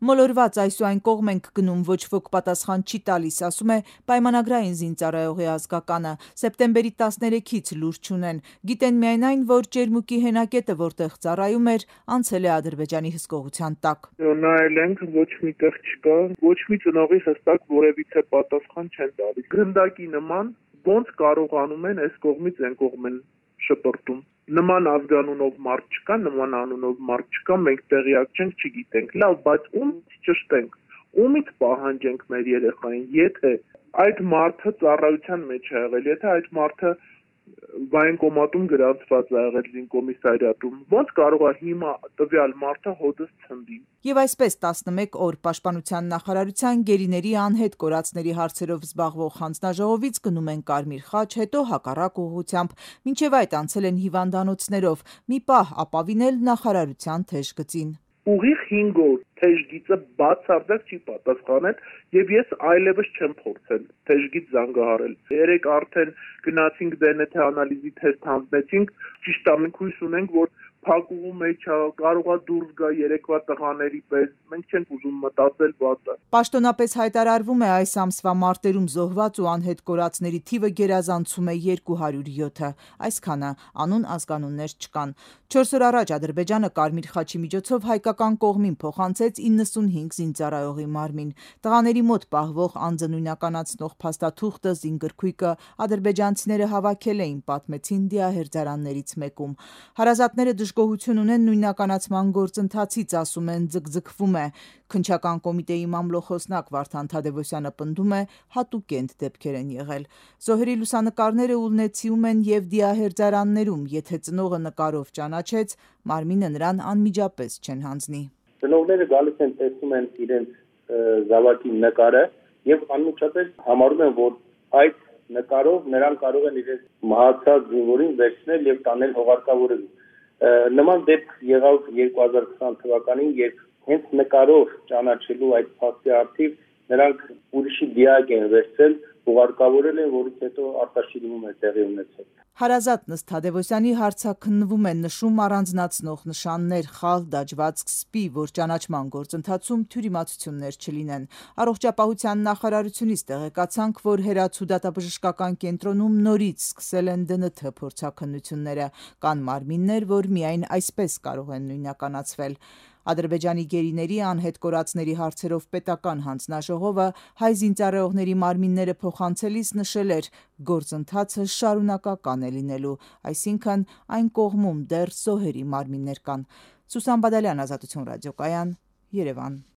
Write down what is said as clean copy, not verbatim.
Մոլորված այսուայն կողմ ենք գնում, ոչ ոք պատասխան չի տալիս, ասում է պայմանագրային զինծառայողի ազգականը։ Սեպտեմբերի 13-ից լուր չունեն։ Գիտեն միայն այն, որ Ջերմուկի հենակետը, որտեղ ծառայում էր, անցել է Ադրբեջանի հսկողության տակ։ Նայել ենք, ոչ միտեղ չկա, ոչ մի ծնողի հստակ որևիցե պատասխան չեն տալիս։ Գնդակի նման ոնց կարողանում են այս կողմից այն կողմ են շպրտում։ Նման ազգանունով մարդ չկա, նման անունով մարդ չկա, մենք տեղյակ չենք, չգիտենք։ Լավ, բայց ումից ճշտենք, ումից պահանջենք մեր երեխային, եթե այդ մարդը ծառայության մեջ է եղել, եթե այդ մարդը վայնկոմատում գրանցված է եղել զինկոմիսարիատում, ոնց կարող է հիմա տվյալ մարդը հոդս ցնդի։ Եվ այսպես 11 օր Պաշտպանության նախարարության գերիների անհետ կորածների հարցերով զբաղվող հանձնաժողովից գնում են Կարմիր խաչ, հետո հակառակ ուղղությամբ, մինչև այդ անցել են հիվանդանոցներով, մի պահ ապավինել նախարարության թեժ գծին։ Ուղիղ 5 օր թեժգիծը բացարձակ չի պատասխանել եւ ես այլևս չեմ փորձել թեժգիծ զանգահարել։ Երեք արդեն գնացինք DNT անալիզի թեստ հանձնեցինք, ճիշտ է, մենք հույս ունենք, որ փակուղու մեջ է, կարողա դուրս գա երեկվա տղաների պես, մենք չենք ուզում մտածել վատը։ Պաշտոնապես հայտարարվում է այս ամսվա մարտերում զոհված ու անհետ կորածների թիվը գերազանցում է 207-ը, այսքանը անուն ազգանուններ չկան։ 4 օր առաջ Ադրբեջանը Կարմիր խաչի միջոցով հայկական կողմին փոխանցեց 95 զինծառայողի մարմին։ Տղաների մոտ պահվող անձը նույնականացնող փաստաթուղթը, զինգրքույկը ադրբեջանցիները հավաքել էին, պատմեցին դիահերձարաններից մեկում։ Հարազատները դժգոհություն ունեն նույնականացման գործընթացից, ասում են ձգձգվում է։ Քննչական կոմիտեի մամլոխոսնակ Վարդան Թադևոսյանը պնդում է հատուկենտ դեպքեր են եղել։ Զոհերի լուսանկարները ուլնեցիում են եւ դիահերձարաններում, եթե ծնողը նկարով ճանաչեց, մարմինը նրան անմիջապես չեն հանձնի։ Ծնողները գալիս են, տեսնում են իրենց զավակի նկարը եւ անմիջապես համարում են, որ այդ նկարով նրան կարող են իրենց մահացած զինվորին վերցնել եւ տանել հողարկավորելու։ Նման դեպք եղավ 2020 թվականին, երբ հենց նկարով ճանաչելու այդ փաստի արդիվ նրանք ուրիշի դիակ են վերցել, ուղարկավորել են, որից հետո արտաշիրում է տեղի ունեցել։ Հարազատ Նստ Թադևոսյանի հարցաքննվում են նշում առանձնացնող նշաններ, խալ, դաջվածք, սպի, որ ճանաչման գործընթացում թյուրիմացություններ չլինեն։ Առողջապահության նախարարությունից տեղեկացանք, որ Հերացու դատաբժշկական կենտրոնում նորից սկսել են ԴՆԹ փորձաքննությունները։ Կան մարմիններ, որ միայն այսպես կարող են նույնականացվել։ Ադրբեջանի գերիների անհետ կորածների հարցերով պետական հանձնաժողովը հայ զինծառայողների մարմինները փոխանցելիս նշել էր, գործընթացը շարունակական է լինելու, այսինքն այն կողմում դեռ զոհերի մարմիններ կան։ Սուսան Բադալյան, Ազատություն ռադիոկայան, Երևան։